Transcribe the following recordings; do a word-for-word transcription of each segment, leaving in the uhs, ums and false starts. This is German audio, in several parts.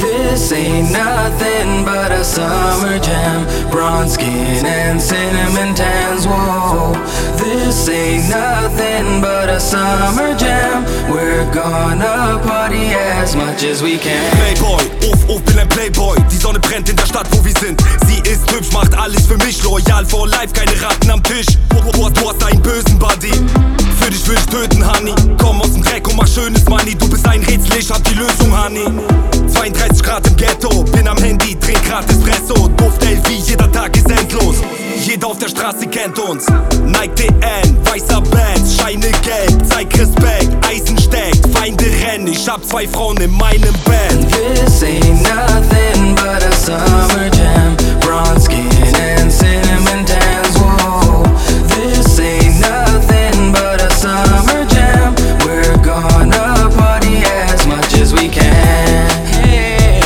This ain't nothing but a summer jam. Bronze skin and cinnamon tans, whoa. This ain't nothing but a summer jam. We're gonna party as much as we can. Playboy, Uff, Uff, bin ein Playboy. Die Sonne brennt in der Stadt, wo wir sind. Sie ist hübsch, macht alles für mich. Loyal for life, keine Ratten am Tisch. Du hast, du hast einen bösen Buddy. Für dich will ich töten, Honey. Komm aus dem Dreck und mach schönes Money. Du bist ein Rätsel, ich hab die Lösung, Honey. zweiunddreißig Grad im Ghetto, bin am Handy, dreh grad Espresso. Duft L V, jeder Tag ist endlos. Jeder auf der Straße kennt uns. Nike D N, weißer Bands, Scheine gelb, zeig Respekt. Eisen steckt, Feinde rennen, ich hab zwei Frauen in meinem Band. This ain't nothing but a summer jam. Bronze skin and cinnamon tans, whoa. This ain't nothing but a summer jam. We're gonna party as much as we can. Hey,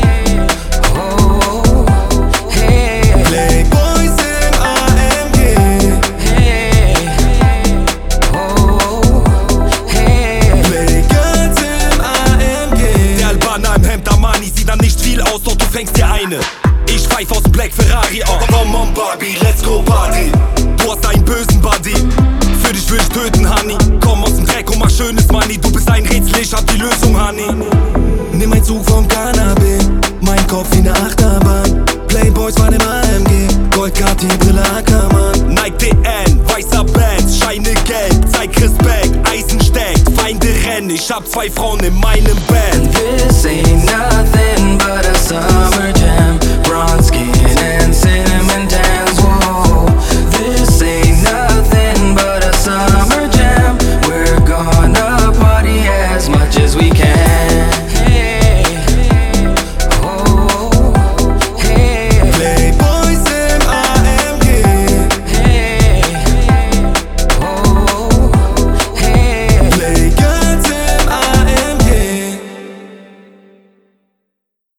oh, hey. Playboys im A M G. Hey, oh, hey. Playgirls im A M G. Der Albaner im Hemd, Armani, sieht dann nicht viel aus, doch du fängst dir eine. Ich pfeif aus dem Black Ferrari auf. Komm on Barbie, let's go Party. Du hast einen bösen Buddy. Für dich will ich töten, Honey. Komm aus dem Dreck und mach schönes Money. Du bist ein Rätsel, ich hab die Lösung, Honey. Nimm ein Zug vom Cannabis, mein Kopf wie ne Achterbahn. Playboys waren im A M G, Goldcard, die Brille Ackermann. Nike D N, weißer Bands, Scheine gelb, zeig Respekt. Eisen steckt, Feinde rennen, ich hab zwei Frauen in meinem Band. This ain't nothing but a summer